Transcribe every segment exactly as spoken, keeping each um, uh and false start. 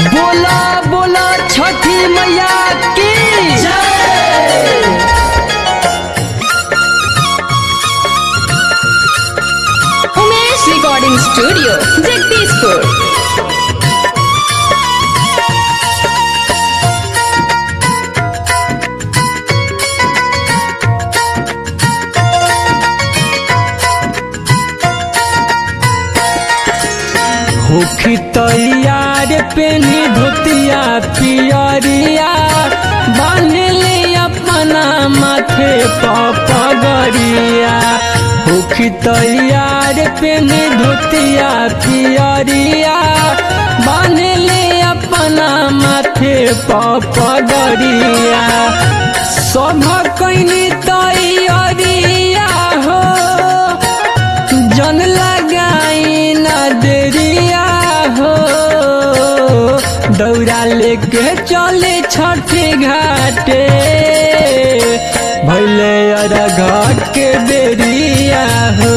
बोला बोला छठी मैया की जय। Umesh recording studio Jagdishpur. होखी तैयार पेनी धोतिया पियरिया बांधले अपना माथे पगड़िया। होखी तैयार पेनी धोतिया पियरिया बांधले अपना माथे पगड़िया। सब कइनी तैयारिया हो जन लगाई ना देरिया हो। दौरा लेके चले छठी घाटे भैले अरघ के बेरिया हो।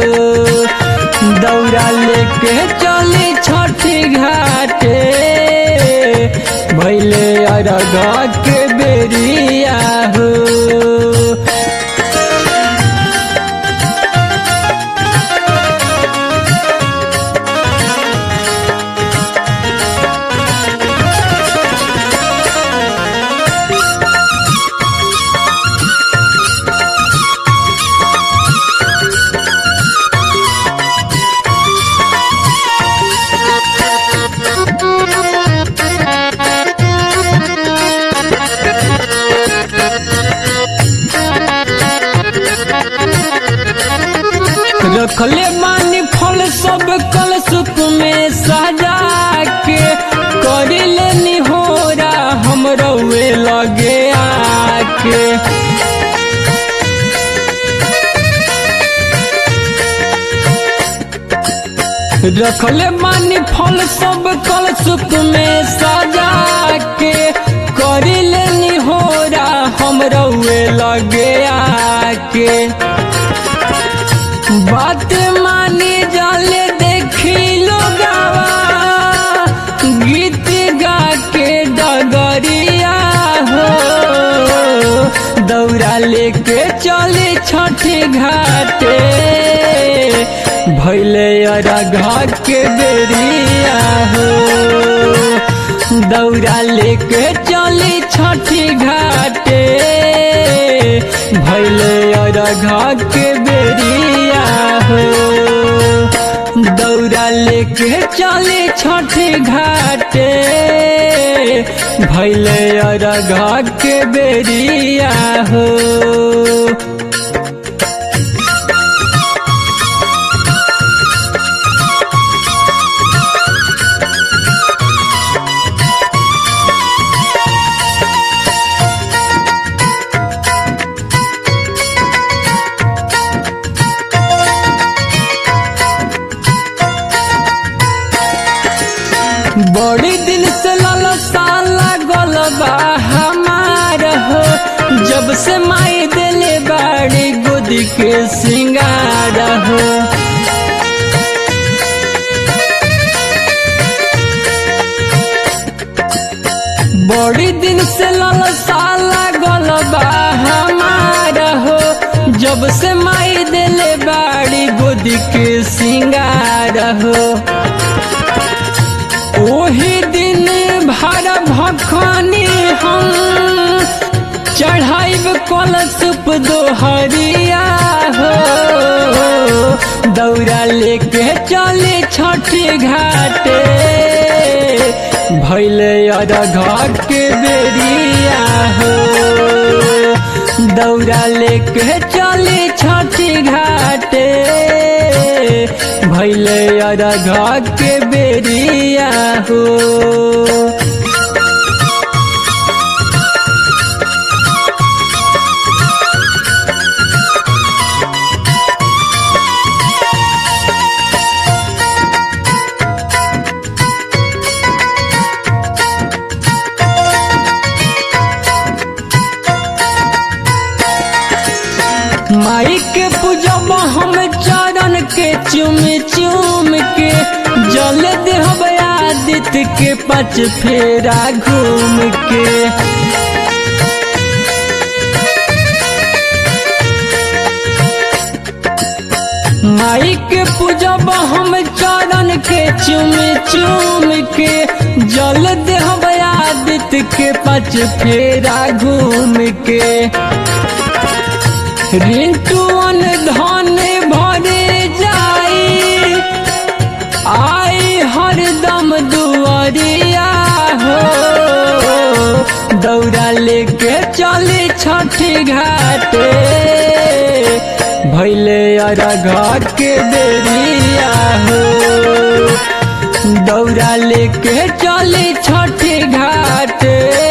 दौरा लेके चले छठी घाटे भैले अरघ के बेरिया हो। रखले मानी फल सब कलशुप में सजा के करिले निहोरा हम रउए लगे आके। रखले मानी फल सब कलशुप में सजा के करिले निहोरा हम रउए लगे आके। बात मानी जाले देखी लोगावा गीत गा के डगरिया हो। दौरा लेके चले छठी घाटे भैले अरघ के बेरिया हो। दौरा लेके चले छठी घाटे भैले अरघ के बेरिया हो। दौरा लेके चले छठी घाटे भैले अरघ के बेरिया हो। बड़ी दिन से लालसा लागल बा हमार हो जब से माई देले बाड़ी गोदी के सिंगार हो। बड़ी दिन से लालसा लागल बा हमार हो जब से माई देले बाड़ी गोदी के सिंगार हो। ओही दिन भर भखनी हम चढ़ाइब कलशुप दोहरिया हो। दौरा लेके चले छठी घाटे भैले अरघ के बेरिया हो। दौरा लेके चले छठी घाटे भैले अरघ के बेरिया हो। माई के पूजब हम चरण के चुम चुम के जल देहब आदित्य के पाँच फेरा घूम के। माई के पूजब हम चरण के चूम चूम के, जल देहब आदित्य के पाँच फेरा घूम के। रिंटुअन धन भरे जाई, आई हरदम दुआरिया हो, दौड़ा लेके चली छठी घाटे, भैले अरघा के बेरिया हो, दौड़ा लेके चली छठी घाटे।